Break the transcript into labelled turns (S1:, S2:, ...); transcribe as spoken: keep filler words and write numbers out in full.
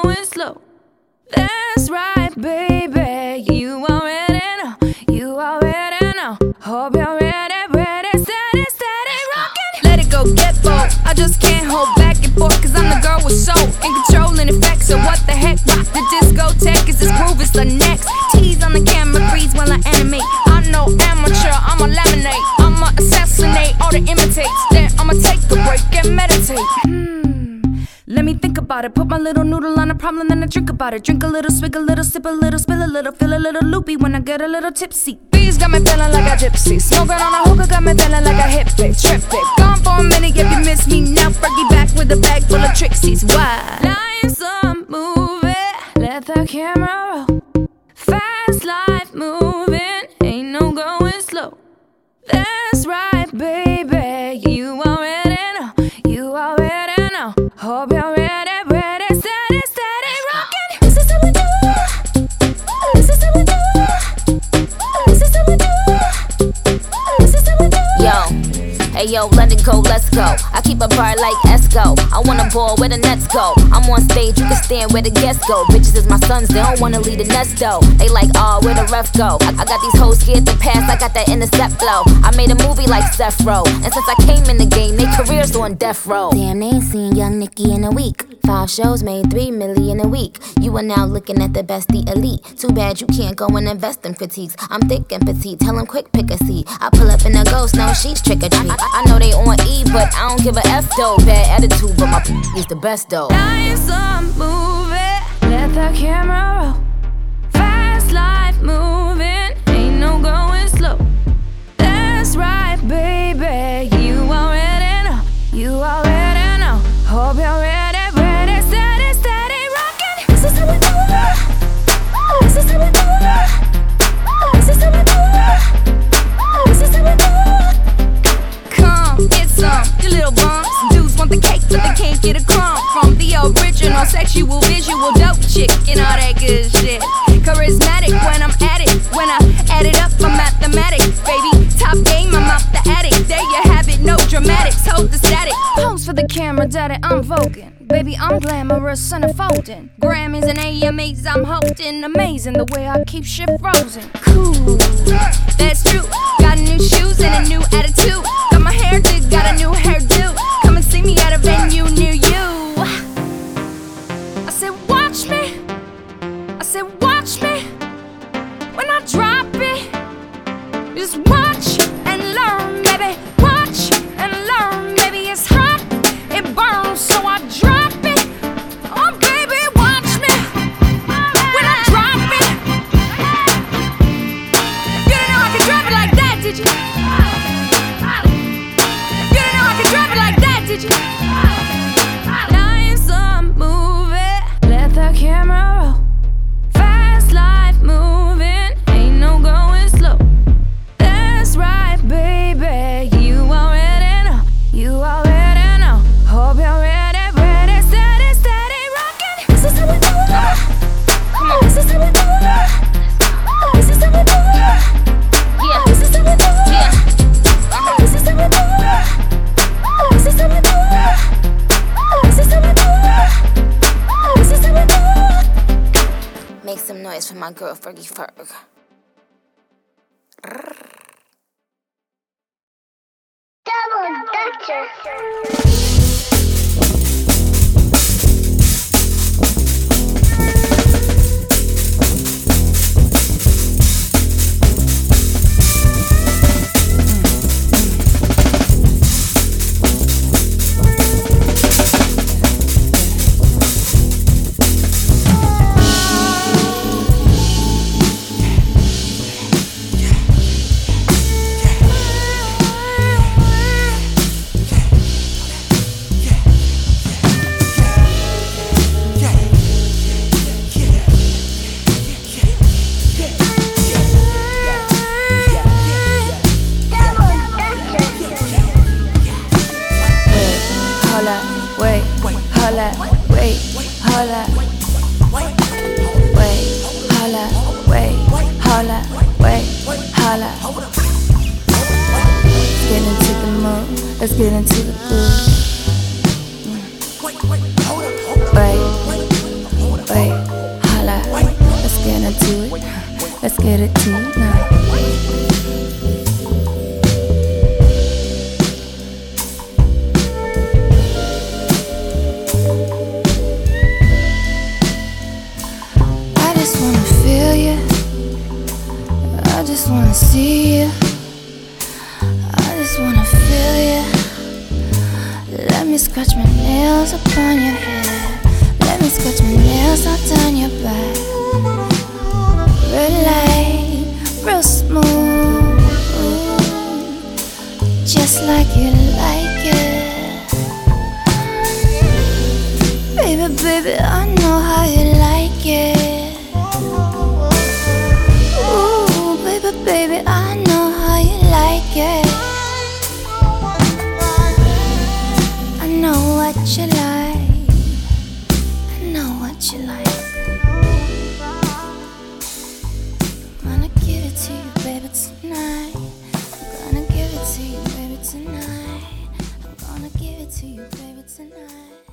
S1: going slow. That's right, baby. You already know. You already know. Hope you're ready, ready, steady, steady, rockin'. Let it go, get bold. I just can't hold back and forth, cause I'm the girl with soul and controlling effects. So what the heck? Rock the discotheque, is this groove is the next. Tease on the camera, freeze while I animate. I know amateur, I'ma laminate. I'ma assassinate all the imitates. Then I'ma take a break and meditate. Hmm, let me think about it. Put my little noodle on a problem, then I drink about it. Drink a little, swig a little, sip a little, spill a little, feel a little loopy when I get a little tipsy. Bees got me feeling like a gypsy. Smoking on a hookah got me feeling like a hippie. Trippy, gone for a minute if you miss me now. Fergie back with a bag full of tricksies. Why? Life's a movie, let the camera roll. Fast life moving, ain't no going slow. That's right, baby. You already know. You already know. Hope you're ready, ready, steady, steady, rockin'. This is how we do. This is how we do. This is how we do. This is how we do. Yo, hey yo, London go, let's go. I keep a bar like Esco. I wanna ball where the nets go. I'm on stage, you can stand where the guests go. Bitches is my sons, they don't wanna leave the nest though. They like, oh, where the ref go? I, I got these hoes scared to pass, I got that intercept flow. I made a movie like Seth Row, and since I came in the game, they careers on death row. Damn, they ain't seen Young Nicki in a week. Five shows made three million a week. You are now looking at the best, the elite. Too bad you can't go and invest in critiques. I'm thick and petite, tell them quick pick a seat. I pull up in a ghost, no she's trick or treat. I, I know they on E, but I don't give a F though. Bad attitude, but my is the best though. Life's a movie, let the camera roll. Fast life moving, ain't no going slow. That's right, baby. You already know. You already know. Hope you're ready, ready, steady, steady, rockin'. This is how we do it. This is how we do it. This is how we do it. This is how we do it. Come, get some, you little bums. Dudes want the cake, but they can't get a crumb from the original sexual, visual, dope chick and all that good shit. Charismatic when I'm at it. When I add it up, I'm mathematics, baby. Top game, I'm out the attic. There you have it, no dramatics, hold the static. Pose for the camera, daddy, I'm voguing. Baby, I'm glamorous and unfolding. Grammys and A M As, I'm holding. Amazing the way I keep shit frozen. Cool, that's true. Got new shoes and a new attitude. Got my hair did, got a new hairdo. Come and see me at a venue near you. I said, watch me. I said, watch me. When I drop it, just watch and learn, baby. Watch and learn, baby. It's hot, it burns, so I drop it. Oh, baby, watch me. When I drop it, you didn't know I could drop it like that, did you? You didn't know I could drop it like that, did you? Life's a movie, let the camera roll. Fast life moving, ain't no going slow. That's right, baby. You already know. You already know. Hope you're ready, ready, steady, steady, rockin'. This is how we do it. Come on. This is how we do it. This is how we do it. Yeah. This is how we do it. Yeah. Uh-huh. This is how we do it. This is how we do it. This is how we do it. This is how we do it. Make some noise for my girl Fergie Ferg. Double Dutcher. Let's get into the groove. Wait, let's get it tonight. I just wanna feel you, I just wanna see you, I just wanna feel you. Let me scratch my nails upon your hair, let me scratch my nails all down your back. Red light, real smooth, just like you like it. Baby, baby, I know how you like it. Ooh, baby, baby, I know how you like it. I know what you like, I know what you like. I'm gonna give it to you, baby, tonight. I'm gonna give it to you, baby, tonight. I'm gonna give it to you, baby, tonight.